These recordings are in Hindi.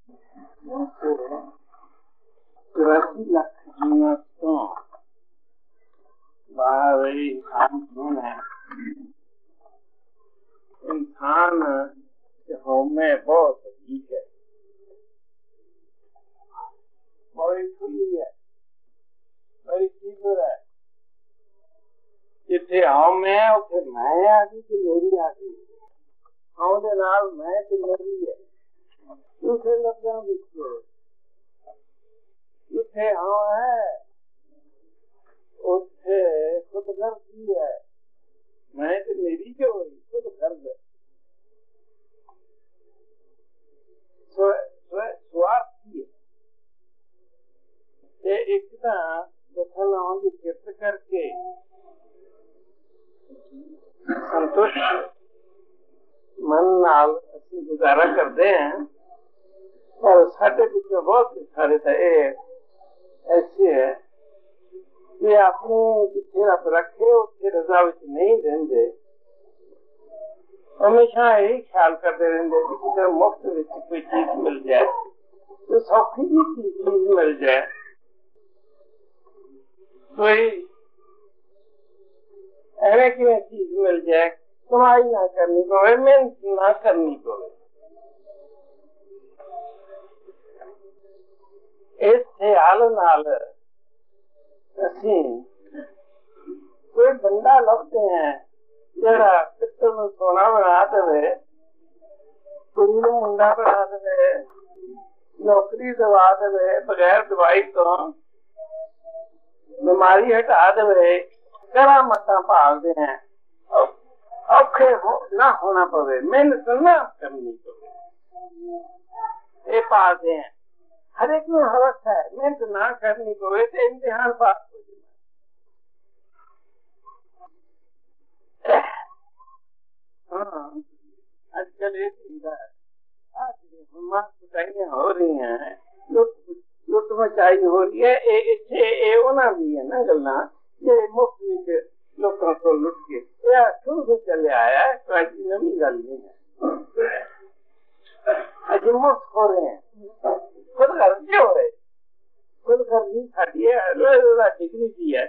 चौरासी लाख जीवन तो बाहर इंसान कौन है? इंसान में बहुत ठीक है, बड़ी खुली है, बड़ी तीव्र है। जिथे हम है उथे मैं आ गई कि मेरी आ गई। हम दे नाल मैं ते मेरी है। उथे लफ्ज़ां विच जिथे हम है उथे खुदगर्जी है। मैं ते मेरी जो हुई खुदगर्ज है। स्वार्थी है। एक दसना की किरत करके संतुष्ट मन नाल असि गुजारा करते हैं, पर साढ़े पिछले बहुत सारे ऐसे है कि अपने जिथे रब रखे उसे रजा विच नहीं रहंदे। हमेशा यही ख्याल करते रहते कि किसी मुफ्त में कोई चीज मिल जाए, तो सौखी जी चीज मिल जाए, कोई ऐसे की चीज मिल जाए, कमाई ना करनी पवे, मेहनत ना करनी पवे। इस ख्याल नाल असी कोई बंदा लभते हैं जरा पित्तल में सोना बना दे, कुड़ी में मुंडा बना दे, नौकरी दवा दे, बगैर दवाई तो बीमारी हटा दे, करा मत्ता पालते हैं, औखे ना होना पवे, मेहनत ना करनी पवे, ये पालते हैं। हर एक में हवस है, मेहनत ना करनी पवे तो इम्तिहान पास हो जाए। हाँ, आजकल ये सुविधा है, आज कुटाइयां हो रही हैं, लुट मचाई हो रही है, ये होना भी है ना गल्ला, ये मुफ्त में लोगों को लुट के शुरू से चले आया है, कोई नवी गल नहीं है। आज मुफ्त हो रहे हैं, खुद गर्जी हो रहे, खुद गर्जी साड़ी डिग्री की है,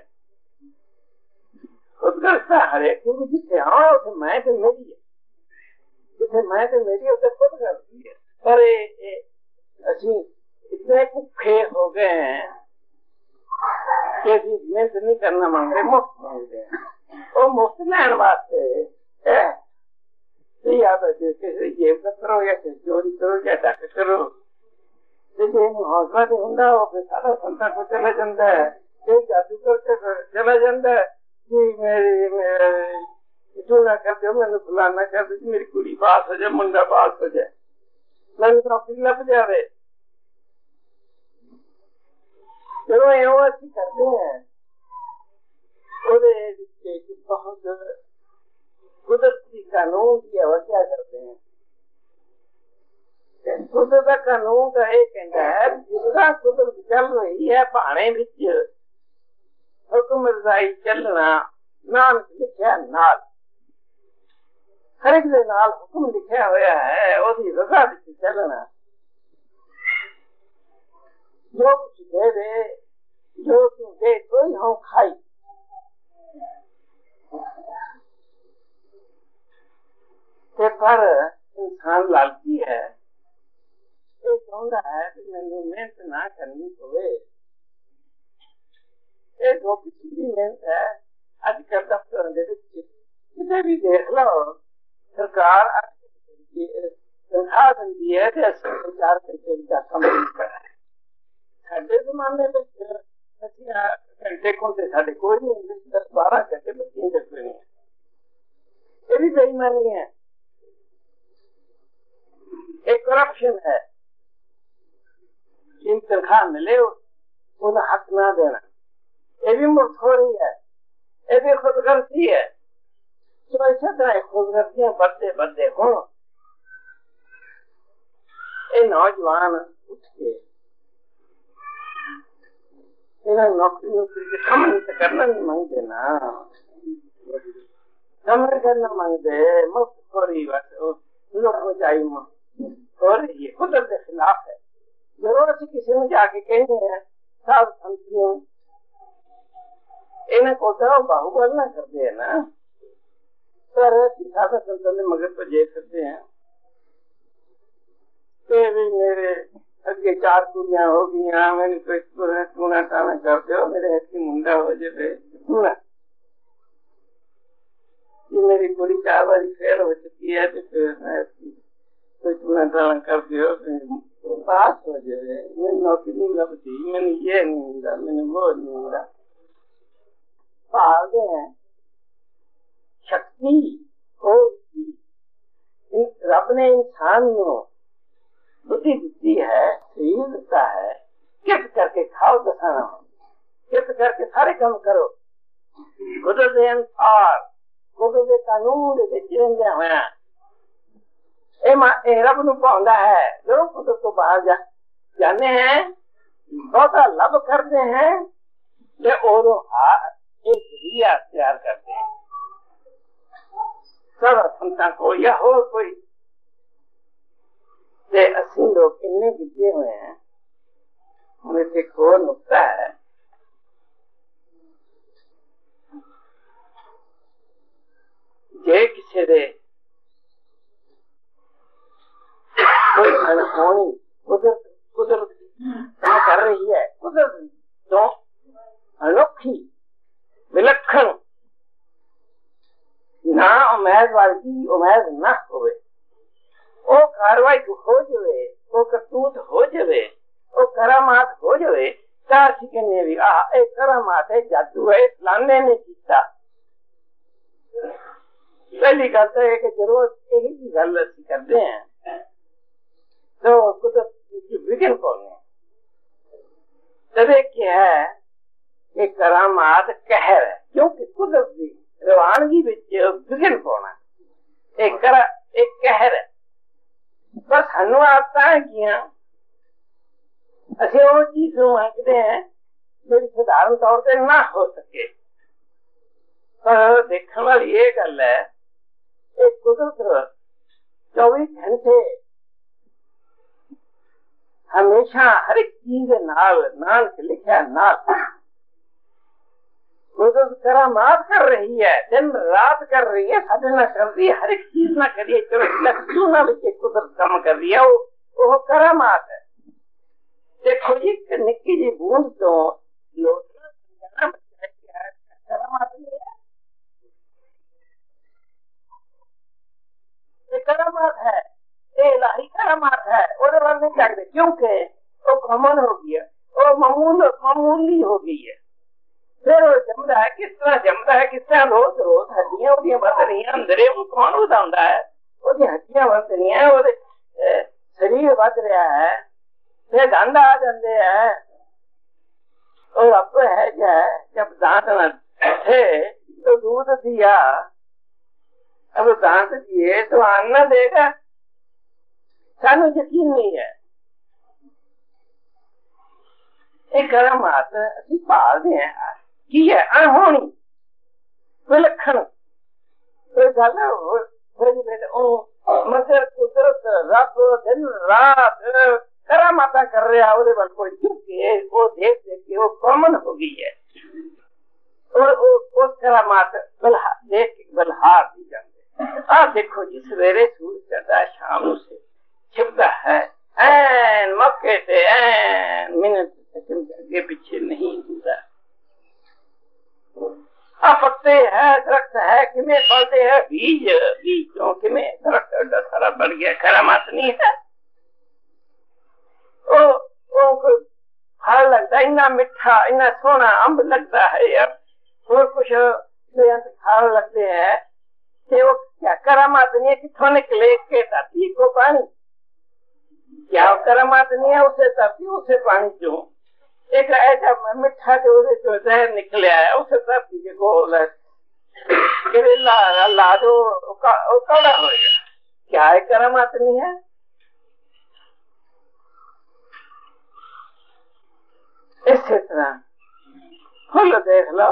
खुद गर्जता हर एक, क्योंकि जिथे हाँ उसे मैं तो मेरी है, जिथे मैं तो मेरी उसे खुद गर्जी है। पर असी इतने भुखे हो गए हैं कि असी मेहनत नहीं करना मांगते, मुफ्त मांगते हैं। वो मुफ्त लैन वास्ते या तो किसी जेब करो या चोरी करो या डक करो, हौसला नहीं होंगे वो फिर सारा संता को चला जाता है, जादू करके चला जाता है कि मेरी ना कर दो, मैंने फलाना कर दो, मेरी कुड़ी पास हो जाए, मुंडा पास हो जाए, मैंने नौकरी लग जाए। चलो यो अच्छी करते हैं, बहुत कुदरती कानून की अवज्ञा करते हैं। कुदरत का कानून का एक कहता है जिसका कुदरत चल रही है पाने विच हुक्म रजाई चलना, नानक लिखा नाल, हर एक दे नाल हुक्म लिखा होया है, ओदी रजा विच चलना। जो कुछ दे दे, जो तू दे कोई हम खाई। पर इंसान लालची है, ये चाहता है कि मैंने मेहनत ना करनी पवे। ये जो पिछली मेहनत है आजकल दफ्तर किसे भी देख लो, सरकार तनख्वाह देती है कि 4 घंटे का काम करना है। साढ़े जमाने में घंटे खोलते साढ़े कोई नहीं, 10-12 घंटे बच्चे देखते नहीं है, ये भी बेईमानी है, एक करप्शन है। जिन तनख्वाह मिले उन्हें हक ना देना, ये भी मुफ्तखोरी है, ये भी खुदगर्जी है। तो ऐसा तरह खुदगर्जियां बढ़ते बढ़ते हो, ये नौजवान उठ के नौकरी के समझ करना नहीं मांगते ना, समझ करना मांगते, मुफ्तखोरी बस लोग चाहिए हो रही है, कुदरत के खिलाफ है। ਅਸੀਂ ਕਿਸੇ ਨੂੰ ਜਾ ਕੇ ਕਹਿੰਦੇ ਆ ਸਾਧ ਸੰਤ ਨੂੰ, ਇਹਨਾਂ ਕੋਲ ਤਾਂ ਬਾਹੂਬਲ ਨਾ ਕਰਦੇ ਹੈ ਨਾ, पर साधा संतों ने मगर पर जे करते हैं कि भी मेरे अगे 4 कुड़ियां हो गई, मैंने कोई टूना टाना कर दो, मेरे ऐसी मुंडा हो जाए टूना, ये मेरी कुड़ी 4 बार फेल हो चुकी है, तो फिर कोई टूना टाना कर दो, पास हो जाए, मैंने नौकरी नहीं लगती, मैंने ये नहीं मिला, मैंने वो नहीं मिला। पागल हैं शक्ति होगी, रब ने इंसान को बुद्धि दी है, शरीर देता है, कित करके खाओ दसाना, कित करके सारे काम करो, कुदरत के अनुसार, कुदरत के कानून के जिंदे होया, ए रब नूं पाउंदा है। जो कुदरत तो बाहर जाने हैं, बहुता लब करते हैं, ते ओदों एक जरिया तैयार करते हैं। सब संतां को या हो कोई ते असी लोग इन्ने गिजे हुए हैं। उन्हें से एक और नुकता है, जे किसी दे कोई अनहोनी कुदरत कर रही है, कुदरत तो अनोखी विलक्षण ना उम्मीद वाली उम्मीद न होवे, ओ कार्रवाई हो जावे, ओ करतूत हो जावे, ओ करामात हो जावे, चार कहने भी एक करामात है, जादू है, फलाने ने किया। पहली गल तो है कि जरूर यही गल असी करते हैं, तो कुदरत विघन कौन है, तबे क्या है कि करामात कहर है, क्योंकि कुदरत की रवानगी विघन पाना एक कहर है। पर सानू आदतां हैगियां, असीं वो चीज मंगते हैं जो साधारण तौर पर ना हो सके। पर देखने वाली ये गल है, एक कुदरत 24 घंटे हमेशा हर एक चीज नाल लिखा नाल कुदरत करामात कर रही है, दिन रात कर रही है, साडे ना कर रही है, हर एक चीज ना करिए, चलो लक्ष्यों ना लिखे कुदरत काम कर रही है, वो करामात है। देखो जी निक्की जी बूंद तो लोटना करामात नहीं है, ये करामात है, ये इलाही करामात है, और नहीं जागते क्योंकि वो कॉमन हो गया, वो मामूली हो गई है। फिर वो जमदा है, किस तरह जमदा है, किस तरह रोज रोज हड्डियां उदियां बध रही हैं, अंदरे वो कौन बतांदा है, वो हड्डियां बध रही हैं, वो शरीर बध रहा है, फिर गंद आ जाते हैं, और अब है जब दांत न थे तो दूध दिया, अब दांत दिए तो अन्न देगा, सानू यकीन नहीं है। एक करामात असीं भालदे हैं की है, अनहोनी विलक्षण कोई गल मगर कुदरत रब दिन रात करामाता कर रहा, वो बल कोई चुके वो देख के वो कॉमन हो गई है, और उस करामात देख के बलहार दी जाते। आप देखो जी सवेरे सूरज चढ़ता शाम से छिपता है, ऐन मौके से ऐन मिनट सेकंड आगे पीछे नहीं होता। पत्ते है, दरख्त है, किमें फलते हैं, बीजों किमें दरख्त सारा बढ़ गया, करामात नहीं है। ओ फल लगता है, इतना मीठा इतना सोना अम्ब लगता है यार, और कुछ फल लगते हैं, वो क्या करामात नहीं है, किथों निकले के धरती को पानी, क्या करामात नहीं है, उसे धरती उसे पानी क्यों, एक ऐसा मिठा जो जहर निकले आया उसे धरती के गोल ला दो कौड़ा होगा, क्या है करामात नहीं है। इसी तरह फूल देख लो,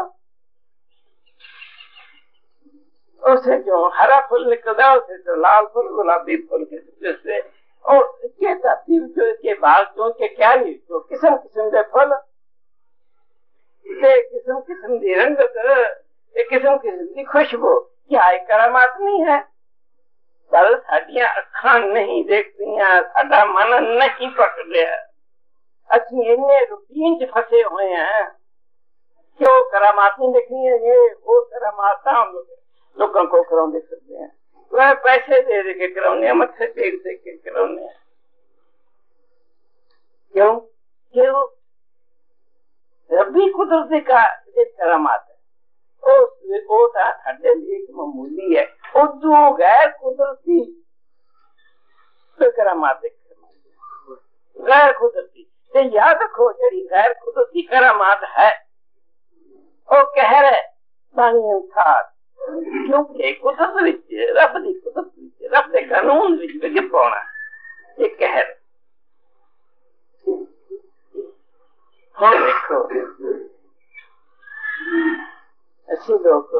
उसे जो हरा फूल निकलता है उसे जो लाल फूल गुलाबी फूल के और धरती के बाग चो के क्यारी चो किस्म किस्म के फल किस्म किस्म की रंगत किस्म किस्म की खुशबू क्या करामात नहीं है। चल साडियां अखां नहीं देखदियां, साडा मन नहीं पकड़िया, असि इन्ने रूटीन च फसे हुए हैं क्यों करामात नहीं देखनी है। ये वो करामात हम लोगों को कराने दे सकते हैं, वह पैसे दे दे के कराने, मत्थे टेक दे के कराने। क्यों? क्यों? रब्बी कुदरत का करामात है, वो साडे लिए मामूली है। उदू गैर कुदरती करामात गैर कुदरती। ते याद रखो जी गैर कुदरती करामात है वो कहर है पानी अंसार, क्योंकि कुदरत विच रब दी कुदरत विच रब दे कानून विच विघन पाउणा ये कहर। हाँ देखो ऐसे लोग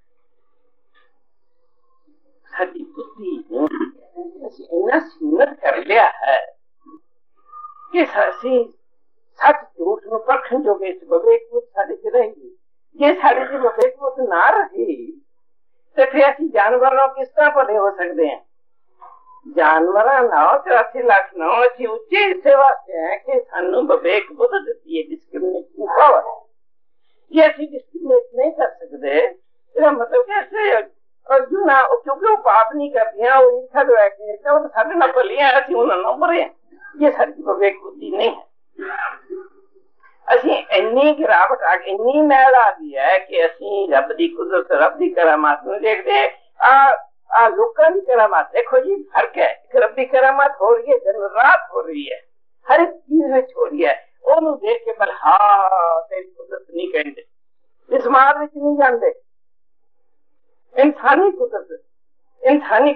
साडी बुद्धि इन्ना सीमित कर लिया है कि असी सच झूठ में परखण जोगे इस विवेक बुद्ध साडे च रहेगी। जे साडे च विवेक बुद्ध ना रही तो फिर असी जानवरों किस तरह भले हो सकते हैं। जानवर 84 लाख नो असी उच्चे हिस्से वास्ते हैं कि सानू विवेक बुद्ध दिती है डिस्क्रिमिनेटिंग पावर। ये असी डिस्क्रिमिनेट नहीं कर सकते, इसका मतलब कैसे अर्जुन क्योंकि वो पाप नहीं करती हैं, वो ईर्षा जो है कि तो साढ़े ना भलियां असी उन्होंने नंबर हैं। ये साडी विवेक बुद्धि नहीं है। असी इन्नी गिरावट आ गई, इन्नी मैल आ गई है कि असी रब दी कुदरत रब दी करामात नूं देखदे आ लोकां दी करामात। देखो जी फर्क है, रब दी करामात हो रही है दिन रात हो रही है, हर एक चीज में हो रही है। ओनू देख के बल हाँ तेरी कुदरत नहीं कहते, इस मार विच नहीं जाते। इंसानी कुदरत इंसानी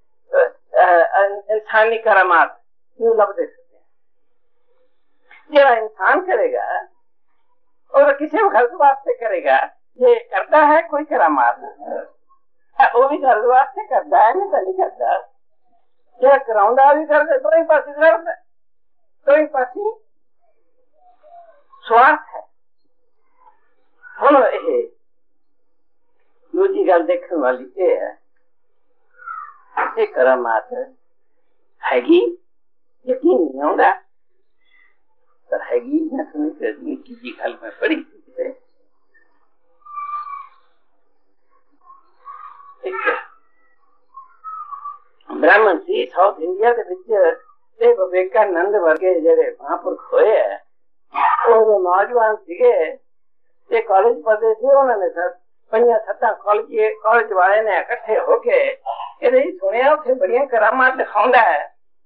करामात नूं लभदे सकते हैं। जेड़ा इंसान करेगा और किसी गलत वास्ते करेगा, ये करता है कोई करामात वो भी गलत वास्ते करता है, नहीं तो नहीं करता। जेड़ा कराउंदा भी करता तो ही पासे करता, तो ही पासे स्वार्थ है। हुण ये दूजी गल देखने वाली ये है कि करामात हैगी, यकीन नहीं आउंदा पर हैगी। मैं सुनी निक्की जी गल में पढ़ी थी, एक ब्राह्मण सी साउथ इंडिया के विच विवेकानंद वर्गे जेडे महापुरख होए है, वो नौजवान सीगे कॉलेज पढ़ते थे। उन्होंने सर 5-7 कॉलेज वाले ने इकट्ठे होके ये सुनिया उसे बड़िया करामात दिखाउंदा है,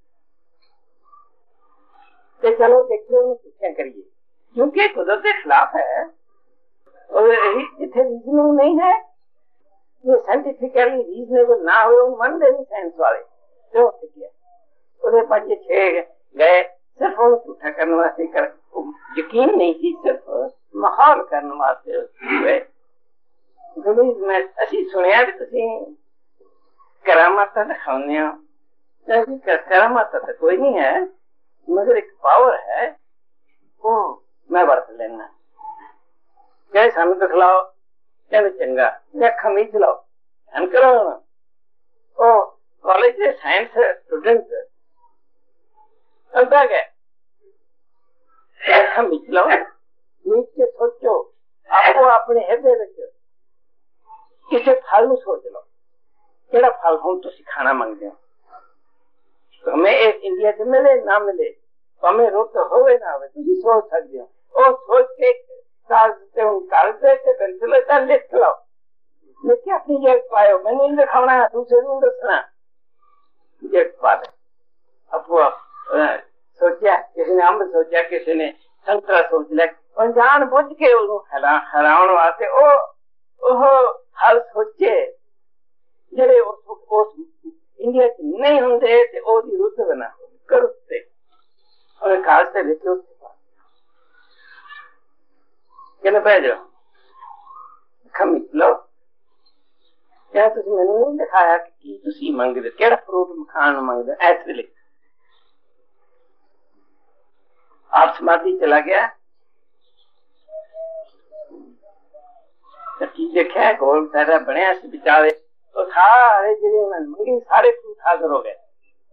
तो चलो देखिए पूछा करिए, क्योंकि कुदरत के खिलाफ है और इतने रीजनिंग नहीं है, जो साइंटिफिकली रीजनेबल ना हुए मन दे साइंस वाले जो किया उसे 5-6 गए सिर्फ वो झूठा करने वास्ते कर, यकीन नहीं थी, सिर्फ माहौल करने वास्ते हुए। में असी सुनिया भी तुसी करामात दिखाने हो, करामात तो कोई नहीं है मगर एक पावर है वो मैं बरत लेना। क्या सानू दिखलाओ क्या चंगा या खमीज लाओ ध्यान करो। कॉलेज के साइंस स्टूडेंट अंता गए खमीज लाओ, नीच के सोचो आपको अपने हृदय में किसी फल में सोच लो केड़ा फल हम तुसी खाना मंगते हो। हमें एक इंडिया से मिले ना मिले, हमें रुत होवे ना होवे, तुसी सोच सकते हो। और सोच के पेंसिल लिख लो, लिख के अपनी जेब पायो। मैंने नहीं दिखाना है, दूसरे को दसना जेब पा दे। अब सोचा किसी ने अम्ब सोचा, किसी ने संतरा सोच लिया, और जान बुझ के हराउन वास्ते हल सोचे जेडे उस इंडिया च नहीं होंगे ते ओदी रुत बना करुते और खास से लिखो कहने भेजो खमीज लो। क्या तुसी मैंने नहीं दिखाया कि तुसी मंगदे केड़ा फ्रूट खान मंगदे ऐसे लिख आप समाधि चला गया, देखा गोल सारा बनया बेचारे तो सारे जिले मंगी सारे फ्रूट हाजिर हो गए।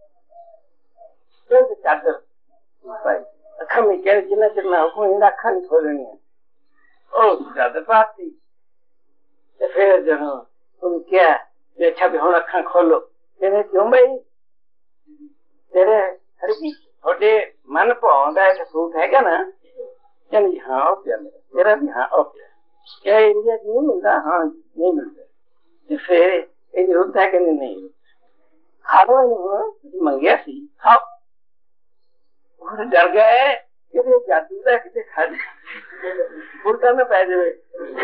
चादर अखा में कह जिन्ना चिर हुकूम अखा नहीं खोलनी है चादर पास थी। फिर जो तुम क्या अच्छा भी हम अखा खोलो, कहने क्यों भाई तेरे थोड़े मन पाਉਂਦਾ है फ्रूट है क्या ना? कहने हाँ हो गया मेरा, तेरा भी हाँ हो गया। क्या इंडिया नहीं मिलता? हाँ नहीं मिलता। फिर ये जरूरत है कि नहीं खा लो मंगिया सी खाओ। डर गए कि जादू का कितने खा फूटा में पै जाए,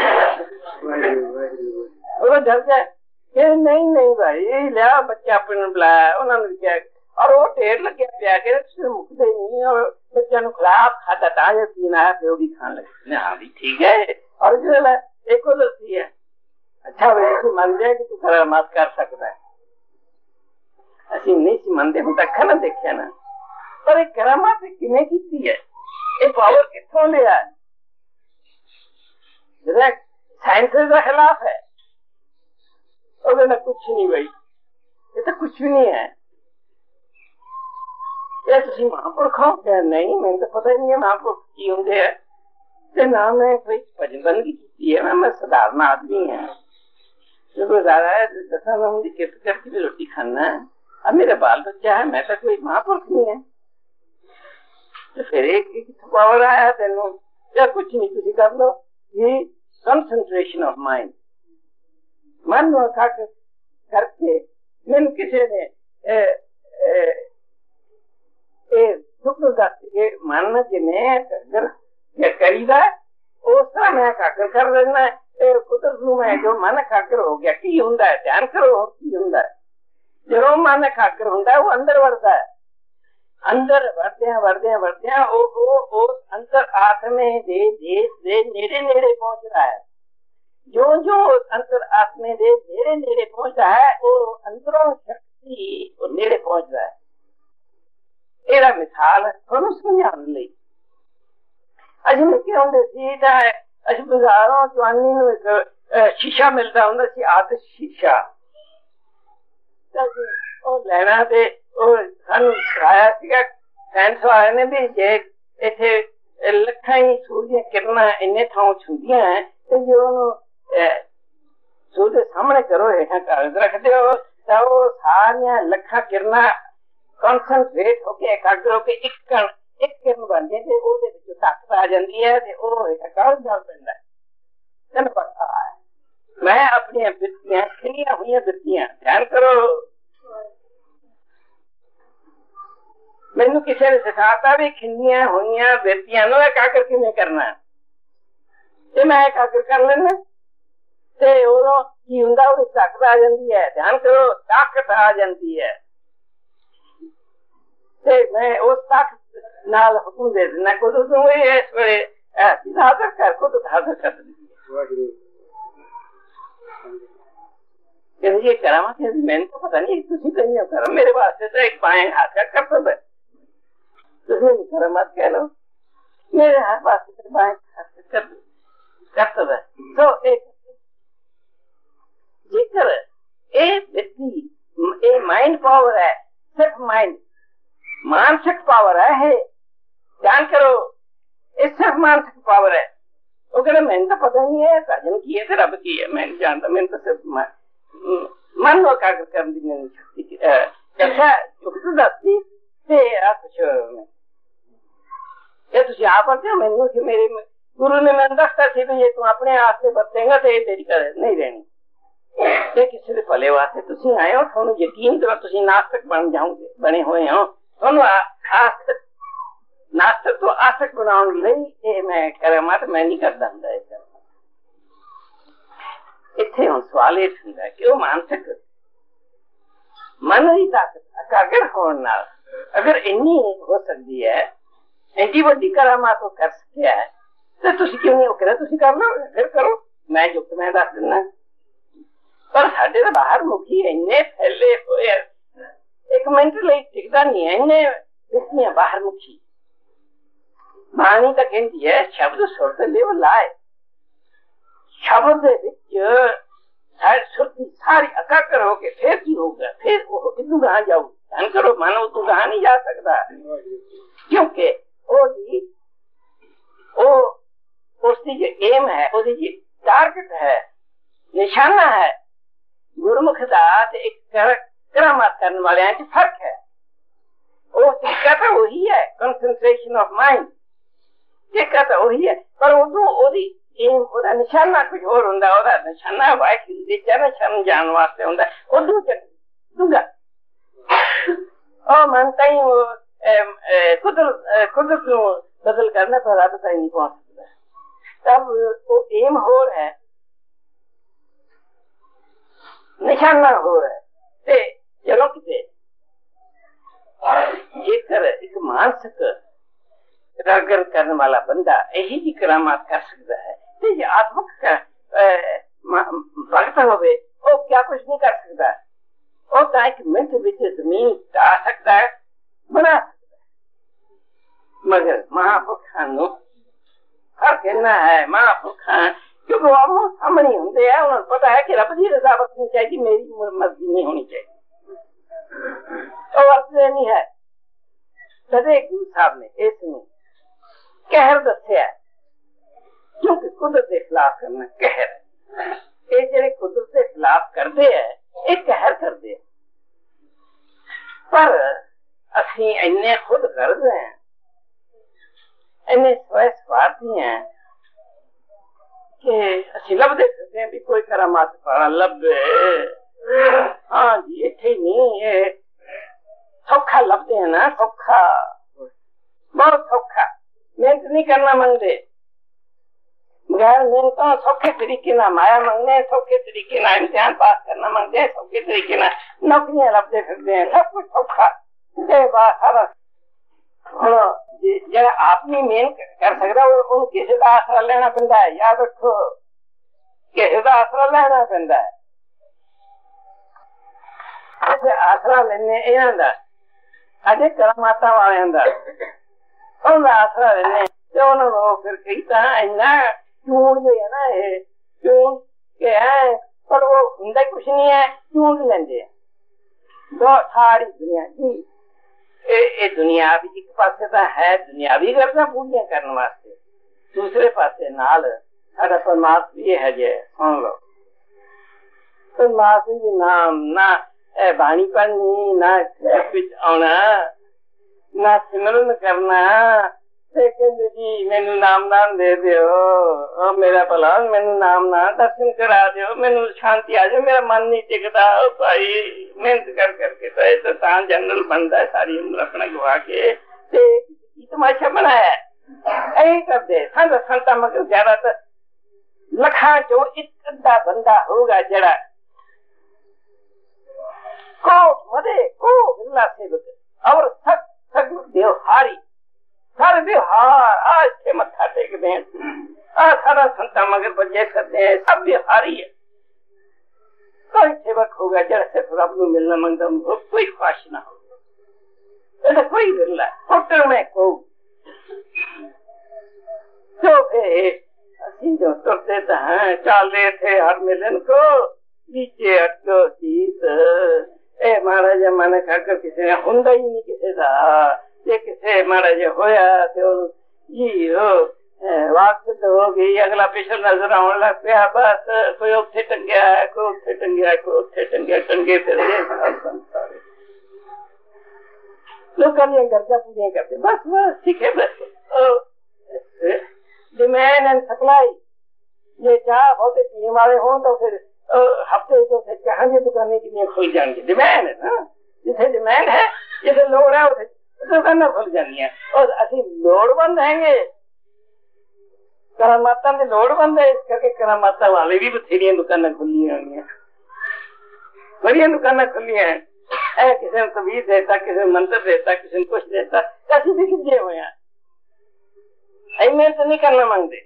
डर गए नहीं नहीं भाई लिया बच्चे अपने बुलाया उन्होंने क्या और वो ढेर लगे पिया के मुकते नहीं और बच्चा खिलाया खाता था या पीना है फिर भी खाने लगे। हाँ भी ठीक है और एक दसी है अच्छा भाई मान जाए कि तू करामात कर सकता है। असि नहीं सी मनते हूं अखा ना देखिया ना पर एक करामात किमें की है, ये पावर कितों लिया है? साइंस का खिलाफ है और कुछ नहीं भाई, ये तो कुछ भी नहीं है। ये तुम महापुरख हो क्या? नहीं मैंने तो पता ही नहीं है महापुरख की होंगे है ना। मैं कोई भजन बंदगी की है, मैं साधारण आदमी है जो गुजारा है मुझे किस्त करके भी रोटी खाना है। अब मेरा बाल बच्चा है, मैं तो कोई महापुरुष नहीं है। तो फिर एक पावर आया तेन या कुछ नहीं तुम कर लो ये कंसंट्रेशन ऑफ माइंड मन करके मैंने किसी ने शुक्र दस के मानना जिन्हें अगर करीदा उस तरह मैं काकर कर देना है कुदरत में जो मन काकर हो गया की होंदा है ध्यान करो की होंदा है जो मन काकर होंदा है वो अंदर बढ़ता है, अंदर बढ़ते उस अंतर आत्मे दे नेड़े नेड़े पहुंच रहा है। जो जो अंतर आत्मे दे नेड़े नेड़े पहुंच रहा है वो अंदरों शक्ति वो नेड़े पहुंच रहा है। एड़ा मिसाल है थोड़ा समझाने ਲਈ अज निके होंदे सी तां अस बाजारों चवानी नूं एक शीशा मिलदा हुंदा सी आदर्श शीशा ਉਹ ਲੈਣਾ ਤੇ ਉਹ ਸਾਨੂੰ ਸਿਖਾਇਆ ਸੀਗਾ ਸਾਇੰਸ ਵਾਲਿਆਂ ਨੇ ਵੀ ਜੇ ਇੱਥੇ ਲੱਖਾਂ ਹੀ ਸੂਰਜ ਕਿਰਨਾਂ ਇੰਨੇ ਥਾਂ ਹੁੰਦੀਆਂ ਤੇ ਜੇ ਉਹਨੂੰ ਸੂਰਜ ਦੇ ਸਾਹਮਣੇ ਕਰੋ ਹੇਠਾਂ ਕਾਗਜ਼ ਰੱਖਦੇ ਹੋ ਤਾਂ ਉਹ ਸਾਰੀਆਂ ਲੱਖਾਂ ਕਿਰਨਾਂ ਕਨਸੈਂਟਰੇਟ ਹੋ ਕੇ ਇਕਾਗਰ ਹੋ ਕੇ ਇੱਕ ਕਿਰਨ ਬਣ ਜਾਂਦੀ ਤੇ ਉਹਦੇ ਵਿੱਚ ਤਾਕਤ ਆ ਜਾਂਦੀ ਹੈ ਤੇ ਉਹ ਕਾਗਜ਼ ਨਾਲ ਪੈਂਦਾ ਹੈ। ਤੈਨੂੰ ਪਤਾ ਹੈ मैं अपनी वृत्तियां खिलिया हुई वृत्तियां ध्यान करो। मैनू किसी ने सिखाता भी खिलिया हुई वृत्तियां एकाग्र किवें करना ते मैं एकाग्र कर लेना ते उदों की हुंदा उहदी ताकत आ जाती है। ध्यान करो ताकत आ जाती है ते मैं उस ताकत नाल हुक्म दे देना खुद तू इस वेले हाजिर कर खुद हाजिर कर दी ये करामा मैंने तो पता नहीं तुसी तो नहीं करो मेरे वास्ते तो एक बाएं हाथ का कर्तव्य तुसी करामात कह लो मेरे हाथ वास्ते तो बाएं हाथ का कर्तव्य। तो एक जेकर ए व्यक्ति ए माइंड पावर है सिर्फ माइंड मानसिक पावर है ध्यान करो ये सिर्फ मानसिक पावर है। वो कहना मैंने तो पता नहीं है भजन की है तो रब की है मैं नहीं जानता मैंने तो सिर्फ मन को एकाग्र करने की मैंने शक्ति अच्छा युक्त दसती ते कुछ ये तुसी आप पढ़ते हो मैंने कि मेरे गुरु ने मैंने दसता सी भी ये तू अपने आप से बरतेगा तो ये तेरी कर नहीं रहनी ते किसी के भले वास्ते तुसी आए हो थोनू यकीन करो तुसी नास्तिक बन जाओगे बने हुए हो थोनू आस्तिक नास्तिक तो आस्तिक बनाने ਲਈ मैं करामात मैं नहीं करता ਹੁੰਦਾ ਇਹ ਇੱਥੇ ਹੁਣ ਸਵਾਲ ਇਹ ਹੁੰਦਾ ਕਿ ਉਹ ਮਾਨਸਿਕ ਮਨ ਦੀ ਤਾਕਤ ਅਕਾਗਰ ਹੋਣ ਨਾਲ ਅਗਰ ਇੰਨੀ ਹੋ ਸਕਦੀ ਹੈ ਐਡੀ ਵੱਡੀ ਕਰਾਮਾਤ ਉਹ ਕਰ ਸਕਿਆ ਹੈ ਤੇ ਤੁਸੀਂ ਕਿਉਂ ਨਹੀਂ ਕਰਿਆ? ਤੁਸੀਂ ਕਰ ਲਓ ਫਿਰ ਕਰੋ ਮੈਂ ਜੁਗਤ ਮੈਂ ਦੱਸ ਦਿੰਦਾ। ਪਰ ਸਾਡੇ ਤਾਂ ਬਾਹਰ ਮੁਖੀ ਇੰਨੇ ਫੈਲੇ ਹੋਏ ਇੱਕ ਮਿੰਟ ਲਈ ਟਿਕਦਾ ਨਹੀਂ ਹੈ ਇੰਨੇ ਵਿਅਕਤੀਆਂ ਬਾਹਰ ਮੁਖੀ बाणी तो कहती है शब्द सुरत लिव लाए, शब्द सुरती सारी अकाकर होके फिर की होगा, फिर तू कहाँ जाऊ, ध्यान करो मानो तू कहाँ नहीं जा सकता, क्योंकि उसकी जो एम है, उसकी जो टारगेट है, निशाना है, गुरुमुख का एक करामात करने वाले फर्क है। वो कहता वही है, कंसंट्रेशन ऑफ माइंड कहता वही है, पर ਉਹਦਾ ਨਿਸ਼ਾਨਾ ਕੁਝ ਹੋਰ ਹੁੰਦਾ, ਉਹਦਾ ਨਿਸ਼ਾਨਾ ਵਾਹਿਗੁਰੂ ਦੇ ਚਰਨ ਸ਼ਰਨ ਜਾਣ ਵਾਸਤੇ ਹੁੰਦਾ, ਉਹ ਦੂਗਾ ਉਹ ਮਨ ਤਾਈ ਕੁਦਰਤ ਨੂੰ ਬਦਲ ਕਰਨਾ ਪਰ ਰੱਬ ਤਾਈ ਨਹੀਂ ਪਹੁੰਚ ਸਕਦਾ। तब वो एम हो रहा है, निशाना हो रहा है ते चलो किते जेकर एक मानसिक रगन करने वाला बंदा यही जी करामात कर सकता है, तो ये आत्मक भगत होवे वो क्या कुछ नहीं कर सकता, वो तो एक मिनट विच जमीन टा सकता है, बना सकता है, मगर महापुरुषां नूं हर कहना है महापुरुषां क्योंकि वो आमो सामने होंगे है, उन्हें पता है कि रब की रजा बरतनी चाहिए, मेरी मर्जी नहीं होनी चाहिए, तो वर्तने नहीं है। सदे गुरु साहब ने इसमें कहर दसिया, क्योंकि कुदरत के खिलाफ करना कहर है, ये जेडे कुदरत के खिलाफ करते हैं ये कहर करते हैं, पर असी इन्ने खुद गर्ज हैं, इन्ने स्वय स्वार्थी हैं कि असी लभदे फिरदे हैं भी कोई करामात पाना लभे, हाँ जी इत्थे नहीं, ये सौखा लभदे हैं ना, सौखा बहुत सौखा, मेहनत नहीं करना मांगते, बगैर मेहनत तो सौखे तरीके ना माया मांगने, सौखे तरीके ना इम्तिहान पास करना मांगते हैं, सौखे तरीके ना नौकरियां लभदे फिरदे हैं, सब कुछ सौखा सारा जरा आप नहीं मेहनत कर सकता उन किसी का आसरा लेना पैंदा है, याद रखो किसी का आसरा लेना पैंदा है, आसरा लेने इन्हां दा अजे करामाता वालियां दा उनका आसरा लेने तो उन्होंने फिर कई तरह इन्ना चूंडते है ना, ये चूंड के है पर वो हुंदा कुछ नहीं है, चूंड लेंदे दो सारी दुनिया जी ये दुनियावी एक पासे तो है दुनियावी गरजा पूरियां करने वास्ते, दूसरे पासे नाल साडा परमात्मा ये है जे सुन लो, परमात्मा जी नाम ना बाणी पढ़नी ना विच आना ना सिमरन करना, कहते जी मैनू नाम दे दो मेरा भला, मैनू नाम दर्शन करा दो, मैनू शांति आ जाए, मेरा मन नहीं टिकता भाई, मेहनत कर करके तो जनरल बनता है, सारी उम्र अपना गवा के तमाशा बनाया यही करते संता, मगर ज्यादातर लखा चो एक अद्धा बंदा होगा जरा कोट मदे को बिल्ला सेवक और सग देवहारी, सारे व्यवहार आज से मत्था टेकते हैं, सारा संता मगर बजे करते हैं, सब व्यवहारी है, कोई सेवक होगा जरा सिर्फ रब नूं मिलना मंगता कोई ख्वाहिश ना हो, कोई मिलना होटल में को तो फिर जो तुरते हैं चल रहे थे हर मिलन को नीचे अटको सीत महाराज मैंने खाकर किसी ने हुंदा ही नहीं किसी का, ये किसे महाराज होया तो जी हो वाक हो गई, अगला पिछला नजर आने लग पाया, बस कोई उत्थे टंगया है, कोई उत्थे टंगया, कोई उत्थे टंगया, टंगे फिर सारे लोग गर्जा पूजा करते, बस बस ठीक है, बस डिमांड एंड सप्लाई, ये चाह बहुत पीने वाले हों तो फिर हफ्ते तो चाह की दुकानें कितनी खुल जाएंगी, डिमांड है ना, जिसे डिमांड है जिसे लोड़ है उसे दुकानें खुल जानी है, और असि लोड़वंद हैंगे, करामाता के लोड़वंद है, इस करके करामाता वाले भी बथेरिया दुकानें खुली हुई, बड़िया दुकानें खुली है, किसी ने तवीज देता, किसी ने मंत्र देता, किसी ने कुछ देता, ऐसी भी किए हुए हैं, मेहनत नहीं करना मांगते,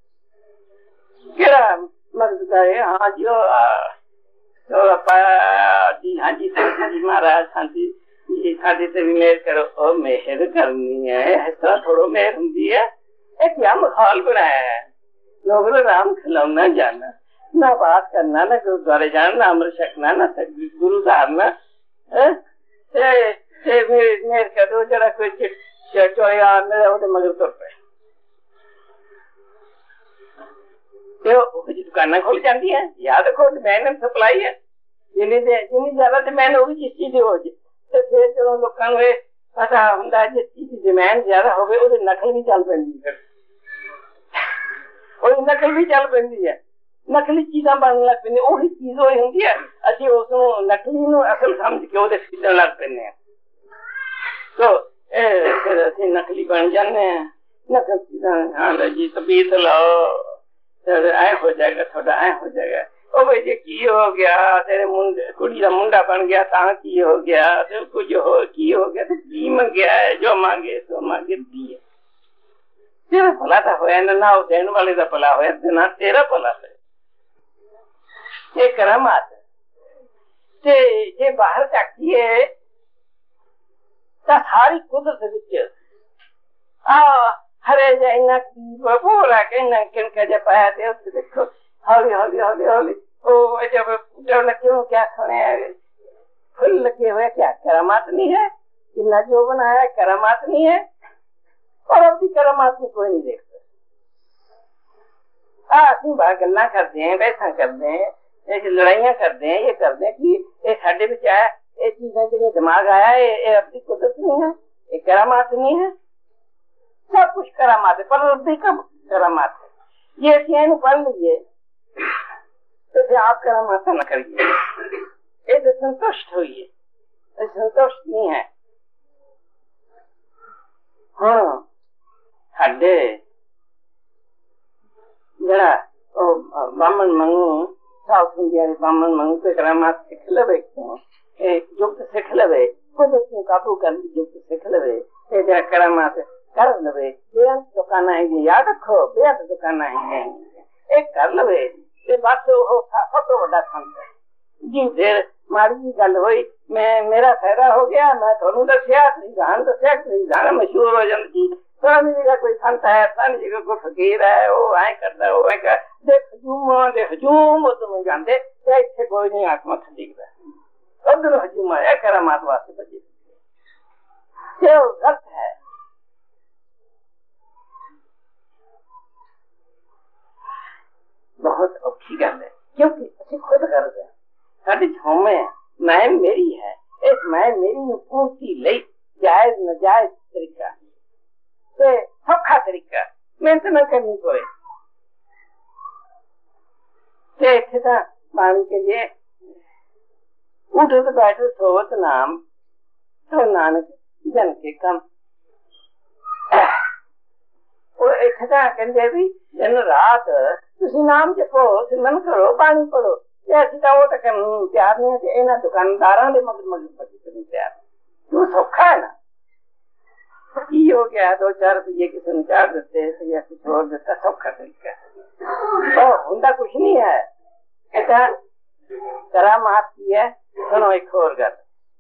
केड़ा मर्द का है, हाँ जी जी हाँ जी शांति जी महाराज शांति जी साडी ते भी मेहर करो। ओ मेहर करनी है, इस तरह थोड़ो मेहर हुंदी है। एक क्या माहौल बनाया है, लोग राम खिलौना जाना, ना बात करना, ना गुरुद्वारे जाना, ना अमृत छकना, ना गुरु धारना। मेहर कर दो जरा कोई चोया मेरे ओदे मगर तुर पे दुकाना खुल जाती है। याद रखो डिमांड एंड सप्लाई है, जिन्नी ज्यादा डिमांड होगी जिस चीज की हो तो फिर जो लोगों को पता होता है जिस चीज की डिमांड ज्यादा हो गई नकल भी चल पैंदी है, नकल भी चल पैंदी है, नकली चीजा बनने लग पैंदी। ਉਹੀ चीज ਹੋਈ ਹੁੰਦੀ है, ਅਸੀਂ ਉਸ ਨੂੰ ਨਕਲੀ ਨੂੰ ਅਸਲ ਸਮਝ ਕੇ ਉਹਦੇ ਖਰੀਦਣ ਲੱਗ ਪੈਂਦੇ ਹਾਂ। तो फिर ਅਸੀਂ ਨਕਲੀ ਬਣ ਜਾਂਦੇ हैं। नकल चीजा हाँ जी तबीयत लाओ ऐ हो जाएगा, थोड़ा ऐ हो जाएगा। ओ भाई जी की हो गया, तेरे मुंडे कुड़ी का मुंडा बन गया ता की हो गया, तो कुछ हो की हो गया, तो की मंगया है, जो मांगे सो मांगे दिए। तेरा भला तो होया ना वो देने वाले का भला होया ना तेरा भला है। ये करामात ते जे बाहर जाकिए ता सारी कुदरत विच हरे जाइना की बोरा के ना किनके जे पाया ते उस देखो हौली हौली हौली हौली ओ जब फूल क्यों क्या सुने फूल लगे हुए, क्या करामात नहीं है? इतना जो बनाया करामात नहीं है? और अपनी करामात में कोई नहीं देखता। असं बाहर गल्ला करते हैं, वैसा करते हैं, लड़ाइया करते हैं, ये करते हैं कि ये साढ़े विच आया, ये चीजें जो दिमाग आया ये अपनी कुदरत नहीं है, ये करामात नहीं है। सब कुछ करामात है, पर रब्बी का करामात है। ये चीज पढ़ लीजिए तो फिर आप करामात न करिए, ये तो संतुष्ट होइए, संतुष्ट नहीं है। हाँ साढ़े जरा बामन मंगू साउथ इंडिया बामन मंगू तो करामात सीख लवे, जुग सीख लवे, कुदरत को काबू कर जुग सीख लवे, जरा करामात कर लवे। बेअंत दुकान आएंगे, याद रखो बेअंत दुकान आएंगे, एक कर लवे बस सब तो बड़ा संत है जी। फिर माड़ी गल हुई, मैं मेरा फायदा हो गया, मैं थोनू दसिया दसिया मशहूर हो जाती जी। फलानी जगह कोई संत है, फलानी जगह कोई फकीर है, वो ऐ करता वो ऐ कर दे हजूम तुम जानते इतने कोई नहीं आत्मा खरीदता उधर हजूम है करामात वास्ते बचे गलत है। बहुत औखी गल है क्योंकि असं खुद करते हैं, साड़ी छौमे मैं मेरी है, इस मैं मेरी पूर्ति ले जायज नजायज तरीका ते सौखा तरीका मेहनत न करनी कोई पानी के लिए उठो बैठो सोवत नाम तो नानक जन के कम कहते भी दिन रात तुसी नाम जपो, सिमरन करो, पानी पढ़ो, ऐसी तो वो तो तैयार नहीं है। इन्हें दुकानदारों के मगर मगर बची करनी तैयार क्यों? सौखा है ना, की हो गया 2-4 रुपये किसी ने चार देते हैं या कुछ और देता, सौखा तरीका है। हुंदा कुछ नहीं है, कहता करामात की है। सुनो एक और गल,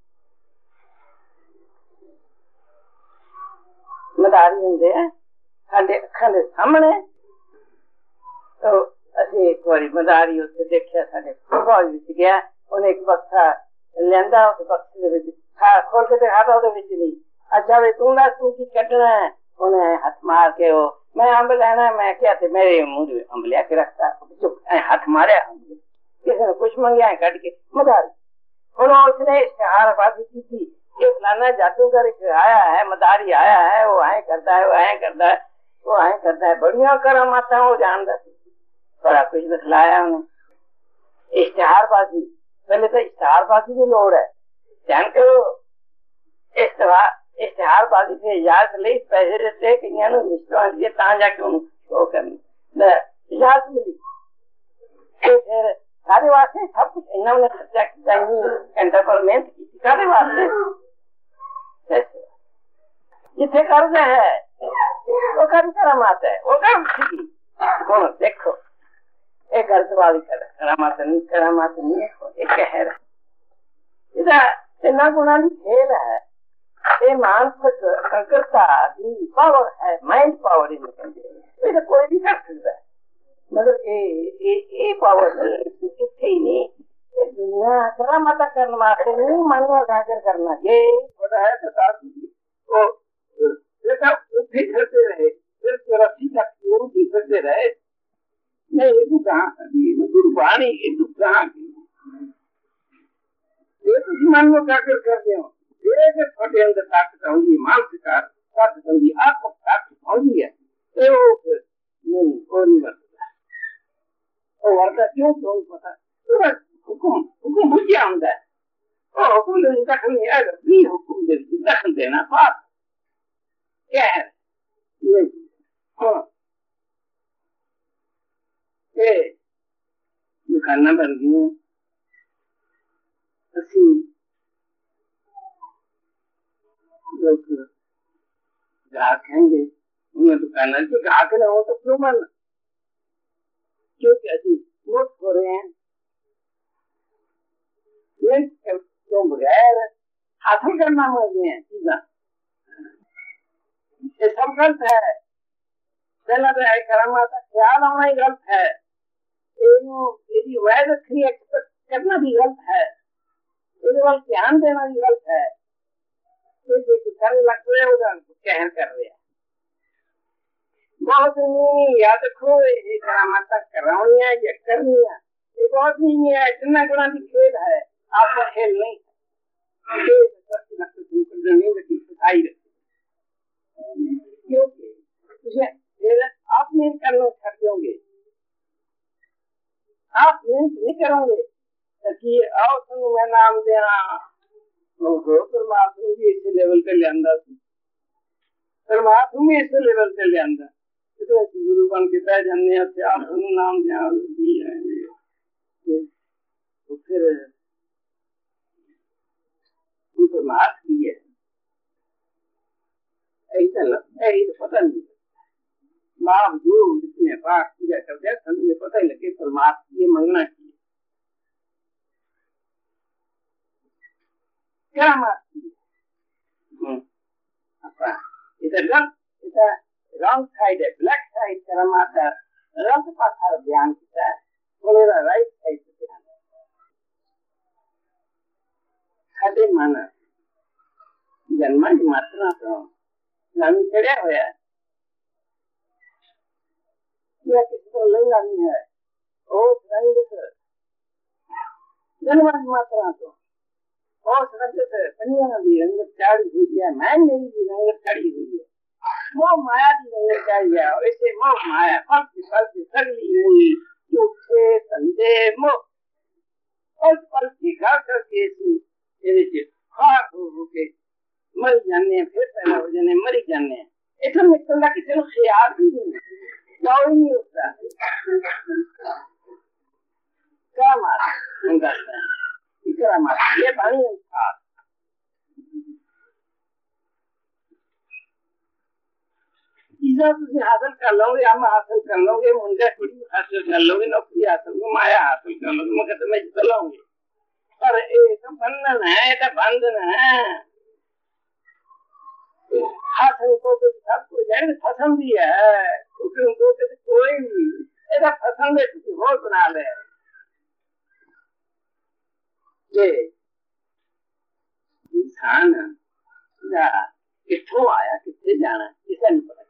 मदारी होंगे साडे अखां दे सामने, तो असीं एक बारी मदारी उत्थे देखिया, साडे फौज विच गया, उन्हें एक बक्सा लियांदा, उस बक्से दे विच खोल के दिखाता, उहदे विच नहीं। अच्छा वे तू दस तू की कटना है? उन्हें हाथ मार के वो मैं अंब लेना, मैं क्या थे मेरे मुंह में अंब लिया के रखता, चुप हाथ मारे, किसी ने कुछ मंगया कट के मदारी। उसने इश्तिहारबाजी की थी, ये फलाना जादूगर आया है, मदारी आया है, वो ऐ करता है, वो ऐ करता है, वो ऐ करता है, बढ़िया करामाता वो जानता थी, बड़ा कुछ दिखलाया उन्हें। इश्तिहारबाजी, पहले तो इश्तिहारबाजी की लोड़ है, ध्यान करो। इश्तिहारबाजी से इजाजत ले, पैसे देते कि निश्चय दिए ता जाके उनको करनी इजाजत मिली। फिर सारे वास्ते सब कुछ इन्होंने खर्चा किया, घंटा पर मेहनत की, सारे वास्ते जिथे कर्ज है वो कर्ज करामात है, वो कर्ज कौन देखो एक कर्ज वाली करामात नहीं है, एक कहर इतना गुणा की खेल है। ये मानसिक एकाग्रता दी पावर है, माइंड पावर इन कहते हैं, कोई भी कर सकता है, मगर ये पावर नहीं इतने ही नहीं दुनिया करा माता करने वास्ते नहीं मानवा जाकर करना ये होता है। तो वो बेटा उठी करते रहे, फिर तेरा सीधा उठी करते रहे, नहीं ये तू कहाँ दी गुरबाणी, ये तू कहाँ की, ये तुम मानवा जाकर कर दे छोटे अंदर ताकत होगी, मानसिक ताकत होगी, आपको ताकत होगी है, वो फिर नहीं वो नहीं बरतता, वो वर्ता क्यों तो पता हुकुम हो गया होता है, और हुकुम देने दखल नहीं आएगा, भी हुकुम दे दखल देना पाप क्या है ये। हाँ ये दुकाना बन गई असी लोग ग्राहक हैंगे, उन्हें दुकाना जो ग्राहक ना हो तो क्यों मन, क्योंकि अभी नोट हो रहे हैं तो बगैर हासिल करना मुझे है चीज़ा, ये सब गलत है। पहला तो है करामाता ख्याल होना ही गलत है, यदि वैध रखनी एक्सपेक्ट करना भी गलत है, यदि वह ध्यान देना भी गलत है, तो करने लग रहे हो तो कहर कर रहे हैं बहुत नहीं, याद रखो ये करामाता करानी है या करनी है, ये बहुत नहीं है, इतना गुना की खेल है, आपका खेल नहीं है, क्योंकि तुझे आप मेहनत करना छड़ दोगे, आप मेहनत नहीं करोगे ताकि आओ तुम मैं नाम देना परमात्मा भी इस लेवल पे ले आंदा, परमात्मा भी इस लेवल पे ले आंदा, तो गुरु बन के बैठ जाने से आप नाम देना तो फिर परमात्मा भी है ऐसा लगता है, ये पता नहीं लाभ जो जितने पाठ पूजा करते हैं मुझे पता ही लगे परमात्मा ये मंगना चाहिए क्या इधर रॉन्ग साइड है, ब्लैक साइड करामाता रंग पासा ध्यान किया है, बोलेगा राइट साइड पे ध्यान खाते माना जन्मा की मात्रा तो नामी चढ़ा हुआ है या किसी को लेना नहीं है, और रंग जन्मा की मात्रा तो और रंग से पनिया भी रंग चाड़ी हुई है, मैं मेरी भी रंग चढ़ी हुई है, वो माया की रंग चढ़ी है, ऐसे वो माया पल की सगली हुई झूठे संदे मोह पल की घर करके खाक हो के मर जाने, फिर पैदा हो जाने, मरी जाने, इतना निकलना किसी को ख्याल भी जाओ ही नहीं होता, क्या मारा उनका इकरा मारा ये भाई था चीज़ें तुझे हासिल कर लोगे, हम हासिल कर लोगे, मुंडे कुड़ी हासिल कर लोगे, नौकरी हासिल कर, माया हासिल कर लोगे, मगर तुम्हें चलाओगे, पर ये तो बंधन है, ये तो बंधन है, हासिल को तो सब कुछ है, पसंद ही है, क्योंकि उनको तो कोई नहीं, ये पसंद है किसी और बना ले, ये इंसान किथों आया किथे जाना इसे नहीं पता,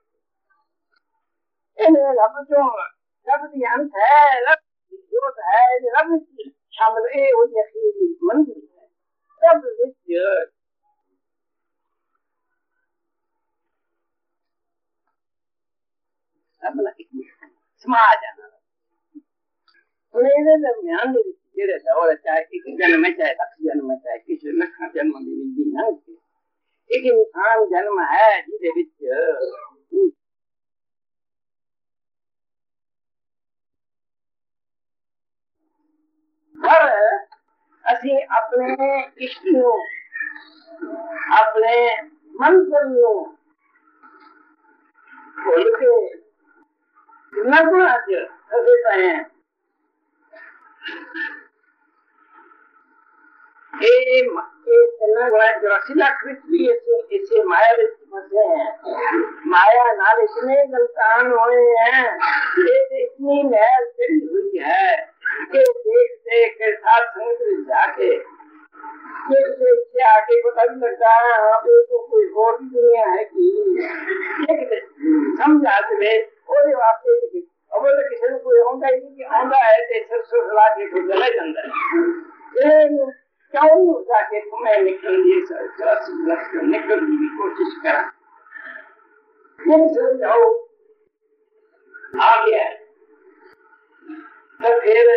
रब जो रब की अंत है, रब की जोत है, रब की शामिल है, वो यकीनी मंजिल है, रब विच अपना समा जाना, उन्हें दरम्यान दे जेड़े दौर चाहे एक जन्म में चाहे 10 जन्म में चाहे किसी लखा जन्म दे विच ना एक इंसान जन्म है जिहदे विच पर असी अपने इष्ट नूं अपने मंजिल नूं भुल के नगुणा च फसे पए हैं, इसे माया फंसे हैं, माया नाल इतने गलतान हुए हैं, इतनी महल चढ़ी हुई है कि देख देख के साथ संग जाके से आगे पता नहीं लगता है हाँ तो कोई और भी दुनिया है कि समझा दे और वास्ते अब तो किसी ने कोई होता ही नहीं कि आंदा है तो सब सुला के तो चला जाता है क्यों नहीं होता कि तुम्हें निकलने निकलने की कोशिश करा ये समझाओ आ गया तो फिर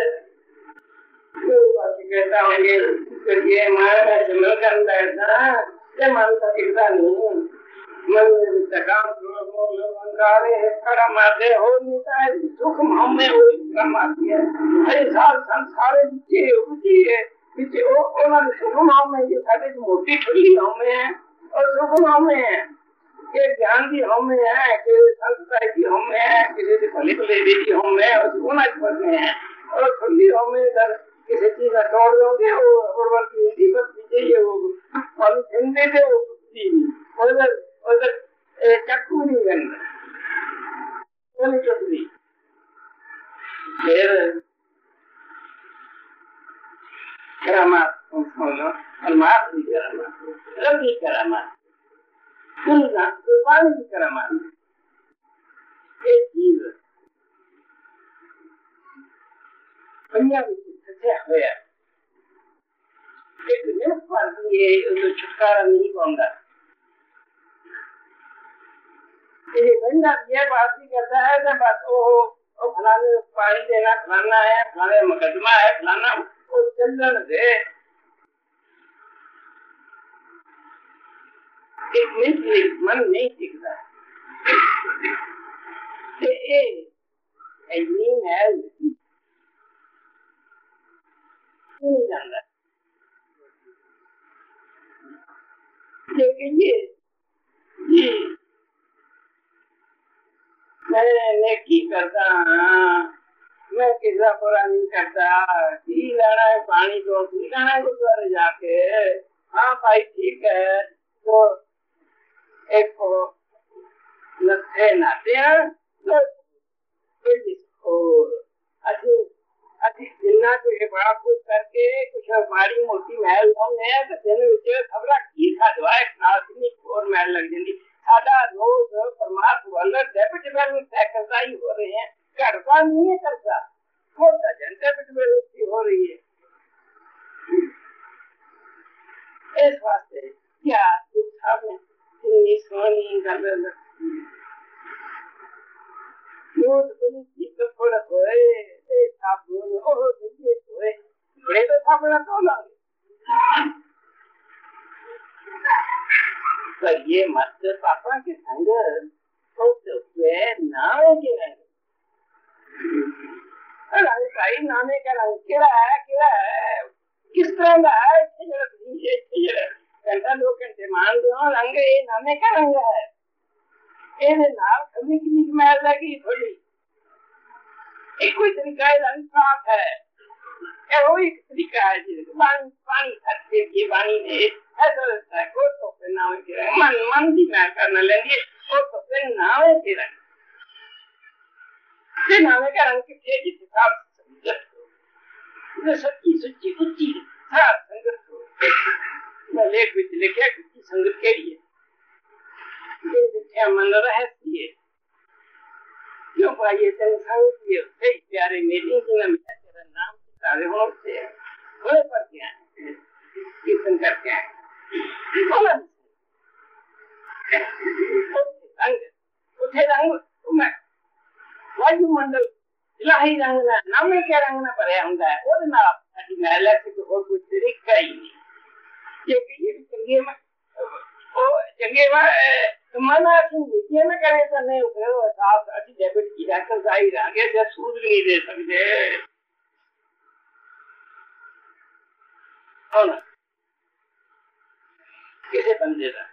कहता होंगे ये मैं जमल का अंदर था ये मन का टिकता नहीं मन तकाम करा मारते हो नहीं है सुख हमें वो मारती है अरे साल संसारे पीछे उन्होंने सुख में ये सारे मोटी ठुली हमें है और सुख में है के ज्ञान की हमें है कि संस्था की हमें है किसी भले भले की हमें है और में है और खुली हमें इधर किसी चीज का तोड़ दोगे वो हिंदी पर चाहिए वो और हिंदी से वो उधर उधर चक्कू नहीं बनना चक्कू फिर करामात अलमात भी करामात रबी करामात कुर्बानी की करामात एक चीज पंजाबी सच्चा होया एक दिन पर ये तो छुटकारा नहीं पाऊंगा ये बंदा ये बात ही करता है कि बस ओ फलाने पानी देना फलाना है फलाने मुकदमा है फलाना वो चंदन दे एक मिनट मन नहीं टिकता है नहीं जानता लेकिन ये मैं नेकी करता मैं किसा बुरा नहीं करता पी लेना है पानी तो पी लेना है गुरुद्वारे जाके हाँ भाई ठीक है तो एक लत्थे नाते हैं जिन्ना कुछ बड़ा कुछ करके कुछ माड़ी मोटी महल है तो दिन विच खबरा की खा दवाए नासनी और महल लग जाती सादा रोज परमात्मा वाला डेबिट बैलेंस तय करता ही हो रहे हैं करता नहीं है करता होता डेबिट बैलेंस हो रही है इस वास्ते क्या सामने इतनी सोनी गल दूध बनी तो थोड़ा होए साबुन और ये होए बड़े तो साबुन तो लागे पर ये मत पापा के संग तो वे नावे के रंग अरे भाई नामे का रंग केड़ा है किस तरह का है घंटा 2 घंटे मान दो रंग ये नामे का रंग है ये नाम कभी की महल लगी थोड़ी एक कोई तरीका है रंग साफ है वो एक तरीका है पानी खर्चे की पानी दे ऐसा लगता है को तो फिर नाव के रंग मन भी मैं करना लेंगे को तो फिर नाव के रंग फिर नाव का रंग कितने जिस हिसाब से समझ सच्ची सच्ची कुच्ची साफ संगत हो मैं लेख भी लिखे कुच्ची संगत के लिए मन रहस्य क्यों पाइए तेरे प्यारे मेरी तेरा नाम सारे होते थोड़े पढ़ते हैं कीर्तन करते हैं उठे रंग वायुमंडल इलाही रंग ना नाम क्या रंग ना पड़े होंगे और ना महला से और कुछ तरीका ही नहीं क्योंकि ये चंगे में चंगे में मना ये में करे तो नहीं उठे साफ अच्छी डेबिट की जाकर जाहिर आगे से सूद भी नहीं दे सकते हो ना किसे बंदे का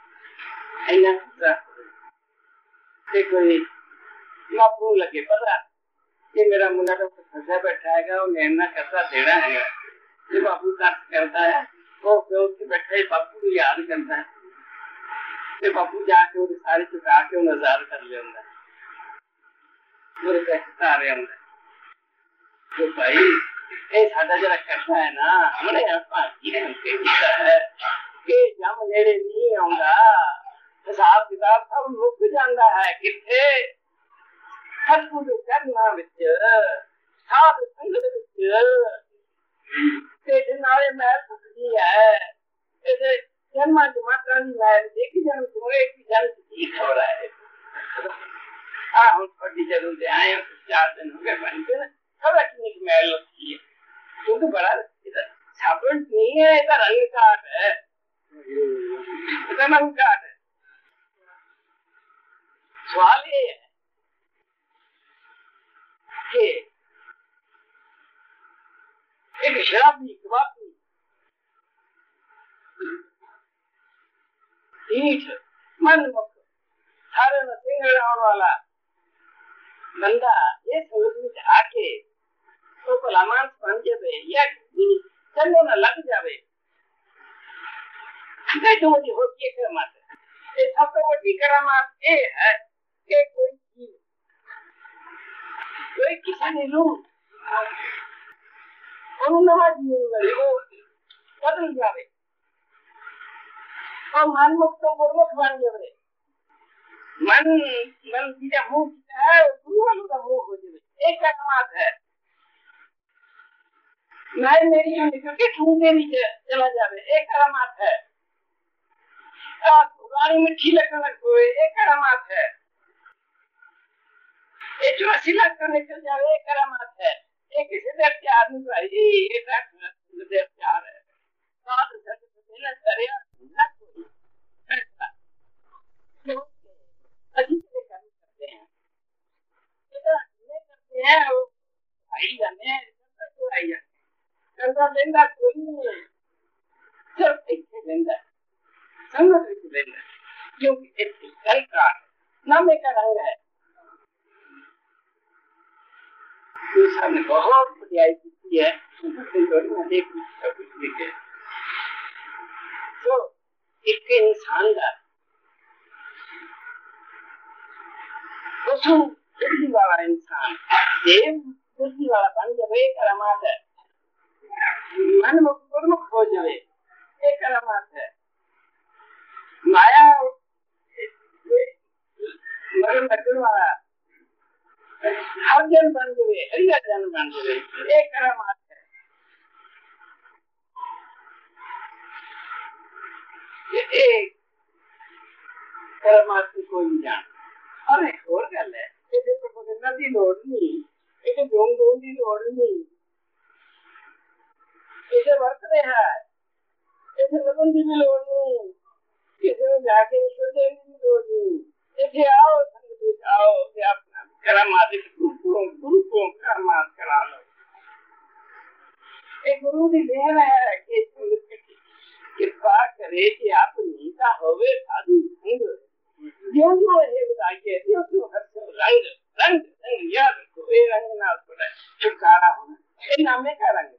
कोई मापू लगे पता ये मेरा मुंडा तो फंसा बैठा है और मेहनत करता देना है ये बापू कार्य करता है वो ਉੱਥੇ बैठे बापू को याद करता है ਤੇ बापू जाके वो सारे चुका के नजार कर लेंदा मेरे कहता आ रहा है तो भाई ये साडा जरा करता है ना हमने आपा ये कहता है कि जब नेड़े नहीं आऊंगा हिसाब किताब सब मुक जाता है किथे सतगुर दे चरना विच साध संगत विच ते नाले महल सुखी है इसे जन्म मात्रा नहीं महल एक जन्म तुम्हें एक जन्म ठीक हो रहा है हाँ हम थोड़ी जरूर से आए 4 दिन हो गए बनते ना सब अपनी महल लगती है क्योंकि बड़ा साबुन नहीं है इधर रंग काट है इधर रंग काट है सवाल ये है कि एक शराबी कबाबी ईट मनमुख सारे में सिंगल आने वाला बंदा ये सोच में आके तो कलामान बन जावे या चलने में लग जावे नहीं तो मुझे होती है करामात ये सबसे बड़ी करामात ये है कि कोई किसी ने लू नवा जीवन में वो बदल जावे और मन मुक्त गुरमुख बन जावे मन सीधा मुंह है गुरु वालों का मुंह हो जावे एक करामात है मैं मेरी निकल के ठूंगे नीचे चला जावे एक करामात है गाड़ी मिठी लगने लगे एक करामात है ये 84 लाख का निकल जावे एक करामात है एक किसी देव के आदमी भाई ये देव प्यार है साथ साथ मेहनत करे ना कोई ऐसा तो अच्छी से काम करते हैं इतना ये करते हैं वो भाई जाने करता तो भाई जाने करता लेंदा कोई नहीं सिर्फ एक लेंदा संगत एक लेंदा क्योंकि एक कल का नामे का रंग है तो सामने बहुत बढ़िया चीज है तो एक इंसान का बुद्धि वाला इंसान देव बुद्धि वाला बन जाए करामात है मन गुरमुख हो जाए एक करामात है माया मरण लगने वाला हर जन बन जाए हरिया जन बन जाए एक करामात है ये एक करामात को कोई जान और एक और गल है ये प्रभुगना दी लोड़ नहीं ये जोंग जोंग दी लोड़ नहीं ये वर्त रहे हैं ये लगन दी भी लोड़ नहीं ये जाके ईश्वर देव दी लोड़ नहीं ये आओ संगत आओ ये अपना करामात गुरु को करामात करा लो एक गुरु की देन है कि कृपा करे कि आप नीता होवे साधु संग जो जो है बताइए जो हर रंग रंग रंग याद रखो ये रंग ना पड़ा छुटकारा होना ये नामे का रंग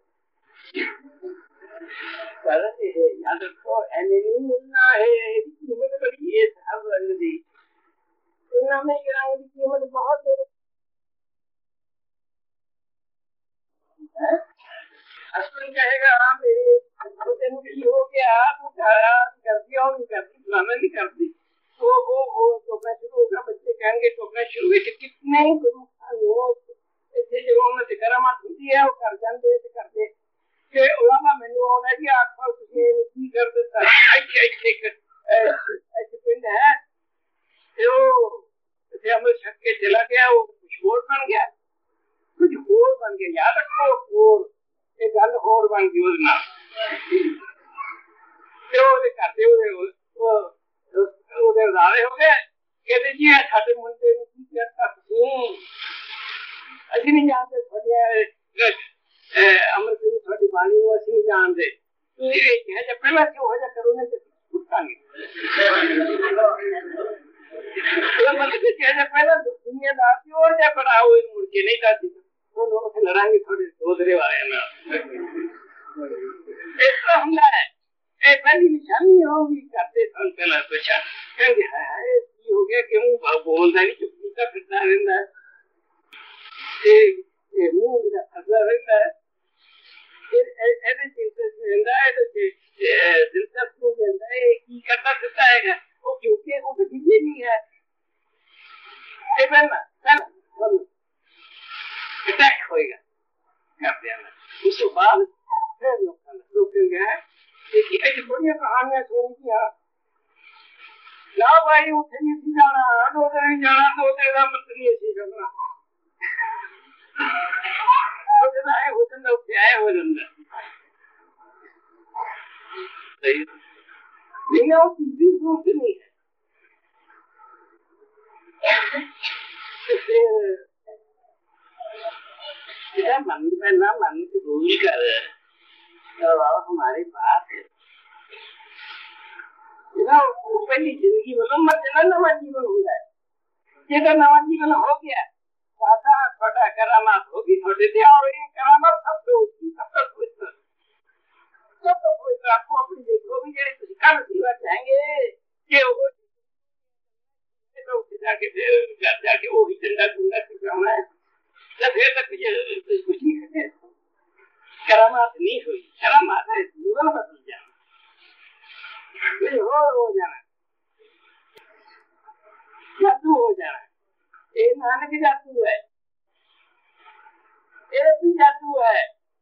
करते है याद रखो एने नहीं मिलना है कीमत बड़ी है हर रंग दी नामे के रंग की कीमत बहुत है अश्विन कहेगा हाँ मेरे हो गया कर दिया और नहीं करती वो टोकना शुरू होगा बच्चे कहेंगे टोकना शुरू हुए कितने जगहों में करामात होती है वो कर जाते कर दे कि ओलामा मैनू होना जी आखो तुझे कर देता ऐसे पिंड है जो अमृत छक के चला गया वो कुछ और बन गया याद रखो और एक गल और बन गई उस नाल करते ਉਹਦੇ ਉਦਾਰੇ ਹੋ ਗਏ ਕਹਿੰਦੇ ਜੀ ਸਾਡੇ ਮੁੰਡੇ ਨੂੰ ਕੀ ਕਰਤਾ ਤੁਸੀਂ ਅਸੀਂ ਨਹੀਂ ਜਾਣਦੇ ਤੁਹਾਡੇ ਅਮਰ ਸਿੰਘ ਤੁਹਾਡੀ ਬਾਣੀ ਨੂੰ ਅਸੀਂ ਨਹੀਂ ਜਾਣਦੇ ਤੁਸੀਂ ਇਹ ਕਿਹਾ ਜੇ ਪਹਿਲਾਂ ਕਿਉਂ ਹੋ ਜਾ ਕਰੋ ਨਹੀਂ ਤੇ ਛੁੱਟਾਂਗੇ ਇਹ ਮਤਲਬ ਕਿ ਜੇ ਪਹਿਲਾਂ ਦੁਨੀਆਦਾਰ ਸੀ ਉਹ ਜੇ ਬਣਾਓ ਇਹ ਮੁੜ ਕੇ ਨਹੀਂ ਕਰਦੀ ਉਹਨੂੰ ਉੱਥੇ ਲੜਾਂਗੇ ਥੋੜੇ ਦੋਦਰੇ ਵਾਲਿਆਂ ਨਾਲ ਇਸ ਤਰ੍ਹਾਂ ਹੁੰਦਾ ਹੈ पहली निशानी होगी करते संकल पछा कहेंगे हाय हो गया कि हूँ बोलता नहीं चुप्पी का फिरता रहता है ये मुंह मेरा फंसा रहता है ऐसे चिंता से रहता है तो दिलचस्प हो जाता है की करता फिरता है वो क्योंकि वो तो किसी नहीं है ये बनना अटैक होएगा करते हैं उसके बाद फिर लोग कहेंगे कि ऐसी बढ़िया कहानियां सुनी थी यार ना भाई उठे नहीं जाना दो दिन जाना दो तेरा मतलब नहीं ऐसी करना तो जरा है हो जाता क्या है हो जाता सही लेकिन वो चीज़ी सोच नहीं है फिर मन में ना मन की भूल कर हमारी बात है पहली जिंदगी मतलब मत नवा जीवन हो जाए जेकर नवा जीवन हो गया सादा छोटा करामात होगी छोटे से और ये करामात सब तो आपको अपनी देखो भी जैसे सिखाना सीखना चाहेंगे कि वो तो जाके फिर घर जाके वो ही चंदा चंदा सिखाना है तो फिर तक कुछ नहीं करते करामात नहीं हुई करामात है जीवन बदल जाना हो जाना जादू हो जाना ये नानक जादू है ये भी जादू है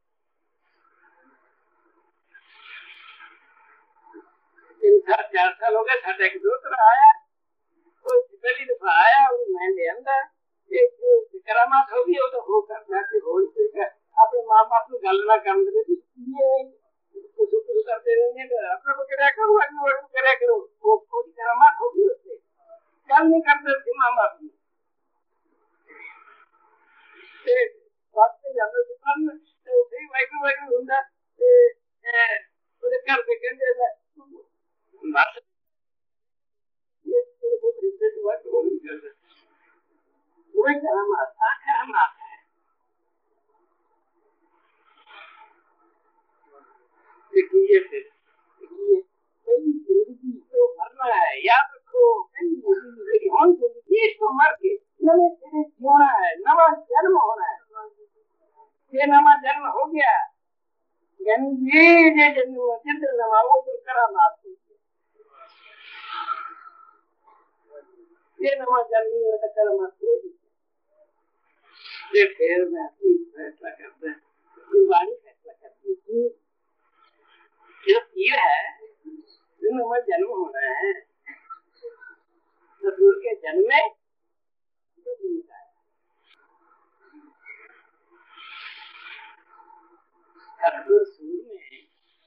इन 4 साल हो गए साढ़े एक दूसरा आया वो पहली दफा आया और मैं ले अंदर एक जो करामात होगी वो तो हो कर जाके हो ही अपने माँ बाप को गल ना कर दे ये शुरू करते रहेंगे अपने को क्या करो वो क्या करो वो कोई करामात होगी उससे गल नहीं करते थे माँ बाप की बात से जानते थे पर सही वाइकु वाइकु होता वो कर दे कहते बस ये बहुत रिसर्च हुआ तो वो नहीं करते वही करामात है देखिए फिर पहली जिंदगी तो मरना है याद रखो पहली जिंदगी होनी चाहिए तो मर के नवे सिरे जीना है नवा जन्म होना है ये नवा जन्म हो गया यानी ये जन्म जिंदगी नवा वो तो करामात ये नवा जन्म नहीं होता करामात होगी ये फिर मैं अपनी फैसला करता है वाणी फैसला करती थी जो तीर है जिनमें हमारा जन्म हो रहा है सदगुरु के जन्म में जो भूमिका है सदगुरु सूर में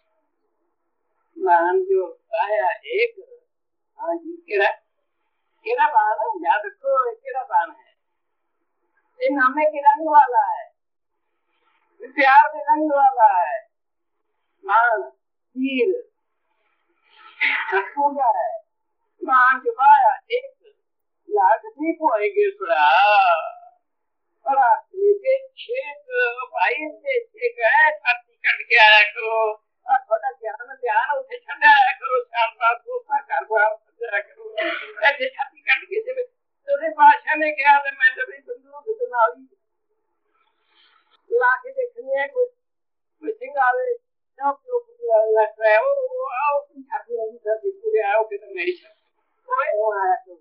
मान जो आया एक हाँ जी केरा बाण है याद रखो केरा बाण है ये नामे के रंग वाला है प्यार के रंग वाला है मान तीर छठूंगा है मान के पाया एक लाख भी पोएगे बड़ा लेके छेक भाई से छेक है छाती कट के आया करो थोड़ा ध्यान उसे छंडा आया करो 4-5 दोस्त घर बार जाया करो ऐसे छाती कट के जब तेरे बादशाह ने कहा था मैं जब बंदूक उठा ली लाके देखने कोई सिंह आवे सब लोग लग रहे हो आओ छाती लगी सर पूरे आओ के तो मेरी कोई हो आया तो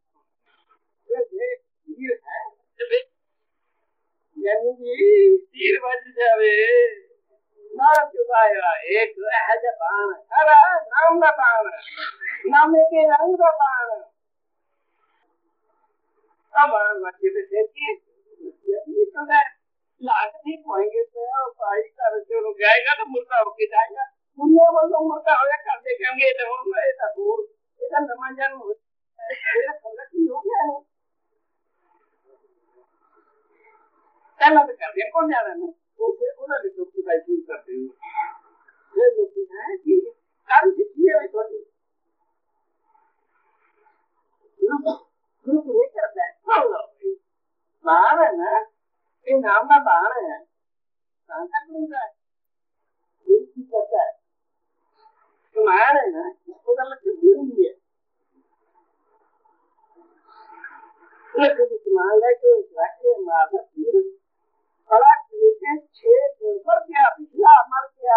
ये है यानी कि तीर बज जावे नाम चुकाया एक है जब बाण अरे नाम का बाण नामे के रंग का बाण अब बच्चे पे देखिए ये तो है लाख नहीं पोएंगे तो भाई कर जो जाएगा तो मुर्दा होके जाएगा दुनिया में तो मुर्दा हो कर देखेंगे तो हम ऐसा दूर ऐसा नमाजन मेरा समझ नहीं हो गया है चलो तो कर दिया कौन जा रहा है ना उन्होंने लोग की बात शुरू कर दी ये लोग हैं कि काम सीखिए भाई थोड़ी ग्रुप नहीं करता है बाहर है ना ये नाम का बाहर है कहाँ तक मिलता है करता है तुम मान है ना, उसका मतलब भी है। मान ले कि वाक्य मारना तीर बड़ा लेके छेद मर गया, पिछला मर गया,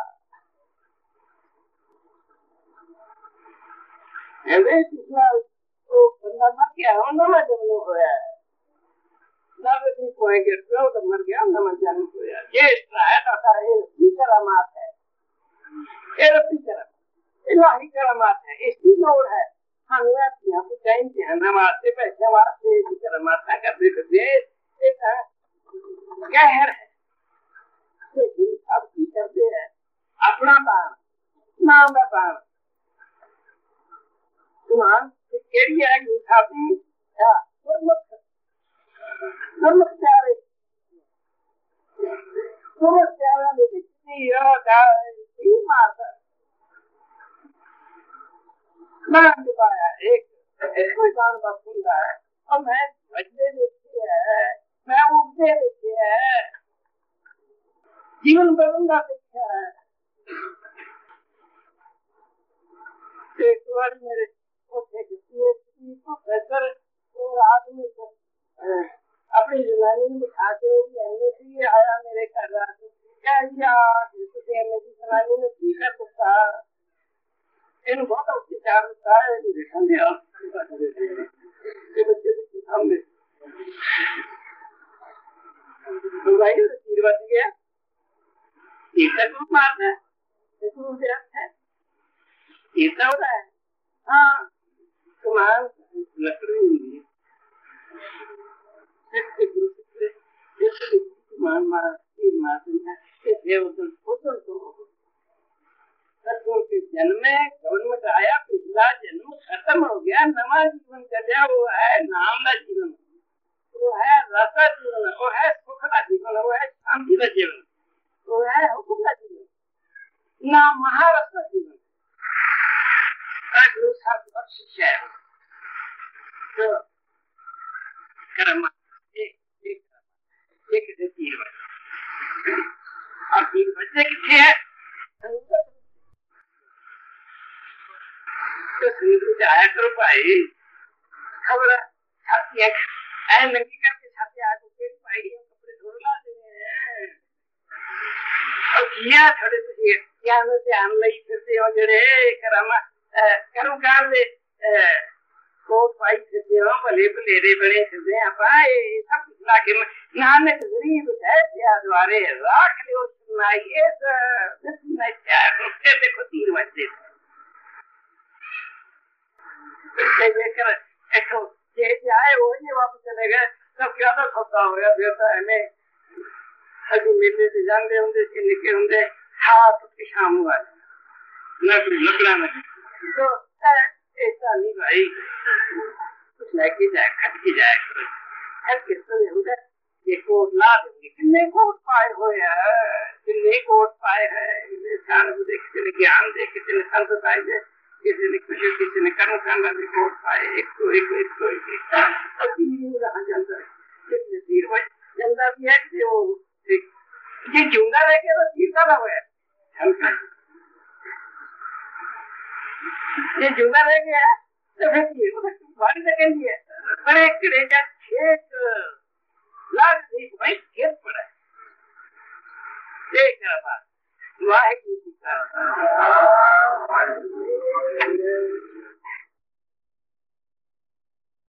ऐसे पिछला तो बंदा मर गया, नवा जन्म होया है, नवे कोएंगे तो मर गया, नवा जन्म होया। ये है तो ये करामात है, ये रब्बी करामात, इलाही करामात है, इसकी लोड़ है। हम यहाँ पे टाइम से नमाज़ पैसे वास्ते करामात करते करते एक कहर है, अब की करते हैं अपना बाण, नाम का बाण, ईमान केड़ी है कि उठाती या गुरमुख प्यारे, गुरमुख प्यारा ने कितनी मारता नाम दिखाया। एक कोई गान का सुन रहा है और मैं भजने देखी है, मैं उगते देखे है, जीवन बदलना देखा है। एक बार मेरे प्रोफेसर आदमी अपनी जनानी में बिठा के एमएससी आया मेरे घर, क्या एमएससी जनानी ने ठीक दिता, इन बहुत अत्याचार होता है, बच्चे सामने तीर बच गया, तीर को मारता है, तीरता होता है। हाँ तुम्हारा लकड़ी नहीं जन्म गवर्नमेंट आया, पिछला जन्म खत्म हो गया, नवा जीवन चलिया, वो है नाम का जीवन, वो है रस का जीवन, वो है सुख का जीवन, वो है शांति का जीवन, वो है हुक्म का जीवन, ना महारस का जीवन। गुरु साहब बख्शिश है तो कर्म एक तीर बचे, और तीर बचे कितने हैं तो समुद्र से आया करो भाई, खबर छाती है नंगी करके छाती आया तो पेट पाई कपड़े धो ला देने और किया थोड़े से क्या में से आन लई फिरते हो जड़े करमा करूं काम ले कोट पाई फिरते हो, भले भलेरे बने फिरते हैं पाए सब कुछ लाके नानक गरीब है क्या द्वारे राख ले सुनाई इस नहीं क्या फिर देखो तीर बजे लेकर एक ये आए वो ये वापस चले गए, तब क्या तो सौदा हो गया देता है मैं अभी मेले से जानते होंगे कि निके होंगे हाथ की शाम हुआ लगना नहीं तो ऐसा नहीं भाई, कुछ लेके जाए खट के जाए खट के सुने होंगे ये कोट ला देंगे, कितने कोट पाए हुए हैं, कितने कोट पाए हैं, किसी ने ज्ञान दे, किसी ने संत पाए दे, किसी ने खुशी, किसी ने कर्म कांड भी कोट पाए, एक तो रहा जनता कितने तीर भाई जनता भी है कि वो ये जिंदा रह के तो तीर का हुआ है, ये जिंदा रह गया तो फिर बारी लगेंगी है, बड़े किड़े का 6